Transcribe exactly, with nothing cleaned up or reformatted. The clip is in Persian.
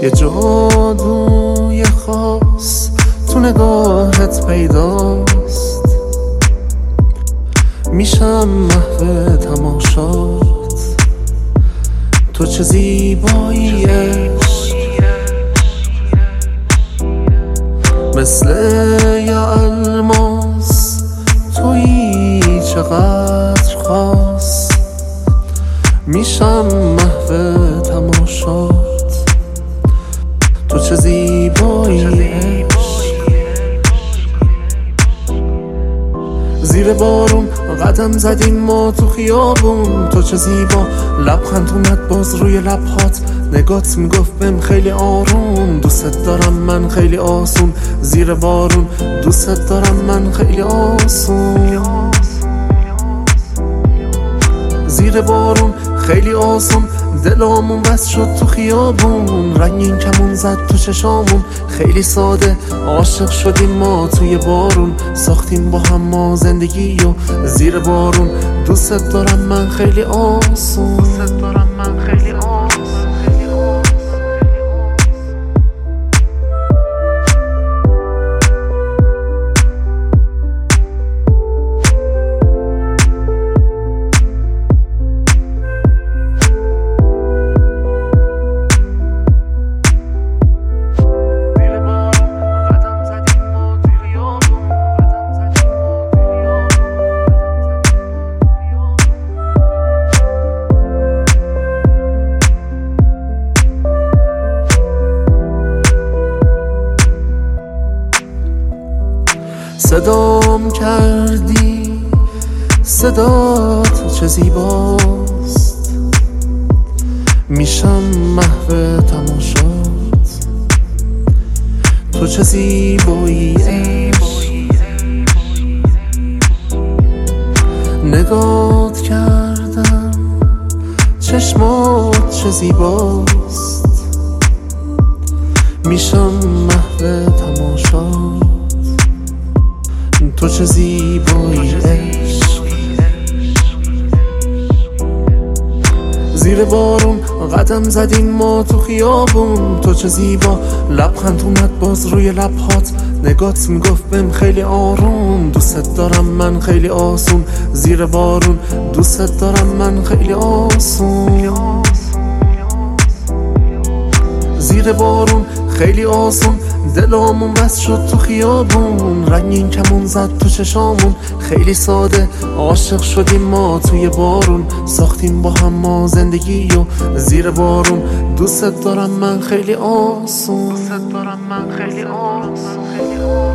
یه جادوی خاص تو نگاهت پیداست، میشم محو تماشات. تو چه زیبایی عشق، مثل یه الماس تویی چقدر خاص. میشم محو تماشات، تو چه زیبایی عشق. زیر بارون قدم زدیم ما تو خیابون، تو چه زیبا. لبخند اومد باز روی لبهات، نگات میگفت بهم خیلی آروم. دوست دارم من خیلی آسون، زیر بارون دوست دارم من خیلی آسون. زیر بارون خیلی آسون، دلامون بس شد تو خیابون. رنگین کمون زد تو چشامون، خیلی ساده عاشق شدیم ما توی بارون. ساختیم با هم ما زندگی و زیر بارون دوست دارم من خیلی آسون. دوست دارم من خیلی آسون. صدام کردی، صدات چه زیباست. میشم محو تماشات، تو چه زیبایی عشق. نگات کردم چشمات چه زیباست. میشم محو تماشات، تو چه زیبایی عشق. زیر بارون قدم زدیم ما تو خیابون، تو چه زیبا. لبخند اومد باز روی لبهات، نگات میگفت بهم خیلی آروم. دوست دارم من خیلی آسون، زیر بارون دوست دارم من خیلی آسون. زیر بارون خیلی آسون، دلامون بس شد تو خیابون. رنگین کمون زد تو چشامون، خیلی ساده عاشق شدیم ما توی بارون. ساختیم با هم ما زندگی و زیر بارون دوست دارم من خیلی آسون. دوست دارم من خیلی آسون.